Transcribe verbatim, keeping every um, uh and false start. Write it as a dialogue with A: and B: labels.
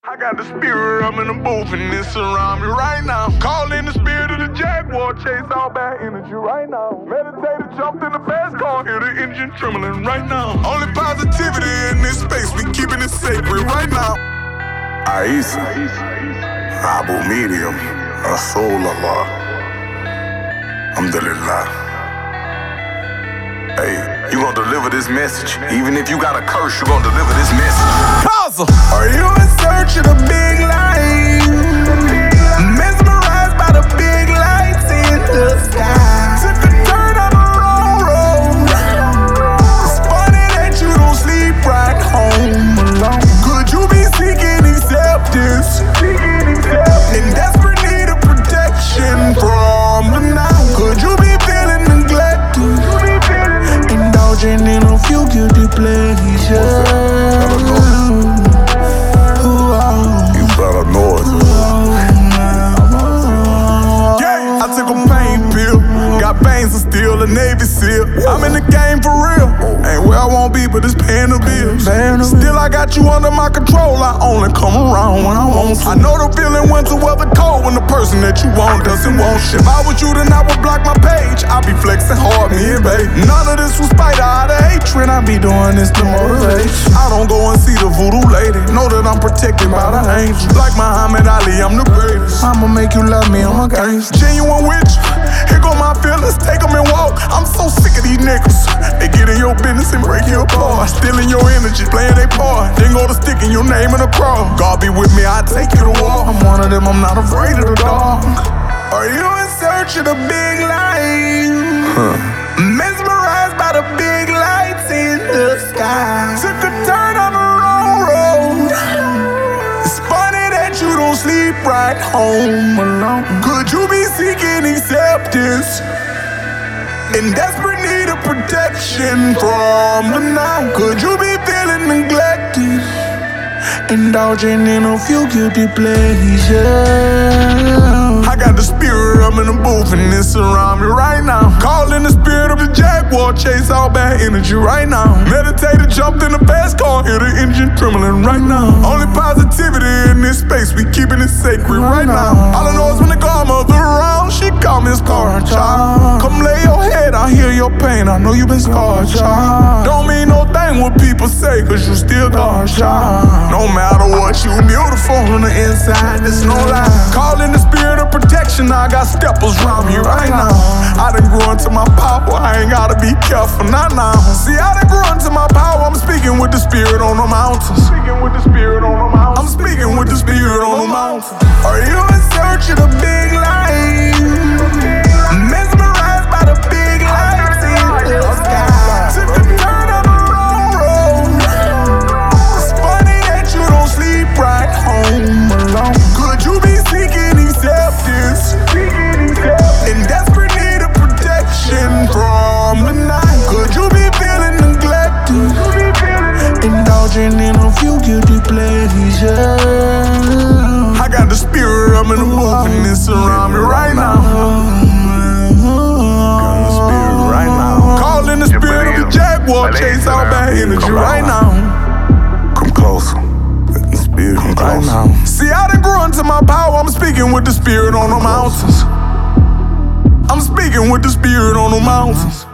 A: I got the spirit, I'm in the booth and it's around me right now. Calling the spirit of the Jaguar, chase all bad energy right now. Meditated, jumped in the fast car, hear the engine trembling right now. Only positivity in this space, we keeping it sacred right now.
B: Aisa, Abu Medium, Rasulullah, Alhamdulillah. Hey, you gon' deliver this message. Even if you got a curse, you gon' deliver this message.
A: Causa!
B: Are you in search of the big light? Mesmerized by the big lights in the sky. Took a turn on the wrong road. It's funny that you don't sleep right home alone. Could you be seeking acceptance? In desperate need of protection from the night? Could you be feeling neglected? Indulging in a few guilty pleasures. Still a Navy SEAL. I'm in the game for real. Ain't where I won't be, but it's paying the bills. Still, I got you under my control. I only come around when I want to. I know the feeling when to weather cold when the person that you want doesn't want shit. If I was you, then I would block my page. I be flexing hard, me and babe. None of this was spite out of hatred. I be doing this to motivate. I don't go and see the voodoo lady. Know that I'm protected by the angel. Like Muhammad Ali, I'm the greatest. I'ma make you love me, I'm a gangster. Genuine with you. Here go my feelings, take them and walk. I'm so sick of these niggas. They get in your business and break you apart. Stealing your energy, playing their part. Then go to sticking your name in a cross. God be with me, I take you to war. I'm one of them, I'm not afraid of the dark. Are you in search of the big light? Huh. Mesmerized by the big lights in the sky. Took a turn on the wrong road. It's funny that you don't sleep right home alone. Could you be seeking acceptance? In desperate need of protection from the night? Could you be feeling neglected? Indulging in a few guilty pleasures. I got the spirit, I'm in the booth and it's around me right now. Calling the spirit of the Jaguar, chase all bad energy right now. Meditated, jumped in the fast car, hear the engine trembling right now. Only positivity in this space, we keeping it sacred right now. All I know is when the godmother around, she call me a scar child. Come lay your head, I hear your pain, I know you been scarred, child. Don't mean no thing what people say, cause you still God, child. No matter what, you beautiful on the inside, there's no lie. Calling the spirit of protection, I got steppers around me right now. I done grew into my power, I ain't gotta be careful, not now. See, I done grew into my power, I'm speaking with the spirit on the mountains. Speaking with the spirit on the mountains. I'm speaking with the spirit on the mountains. Are you in search of the big light? Mesmerized by the big lights in the sky. Took a turn on the wrong road. It's funny that you don't sleep right home alone. Could you be seeking acceptance? In desperate need of protection from the night? Could you be feeling neglected? Indulging in a few guilty pleasures. I got the spirit, I'm in the booth and it's around me right now. Got the spirit right now. Calling the spirit of the Jaguar, chase all bad energy right now. Come closer. Let the spirit come
A: right
B: closer.
A: now. See, I done grew into my power, I'm speaking with the spirit on the mountains. I'm speaking with the spirit on the mountains.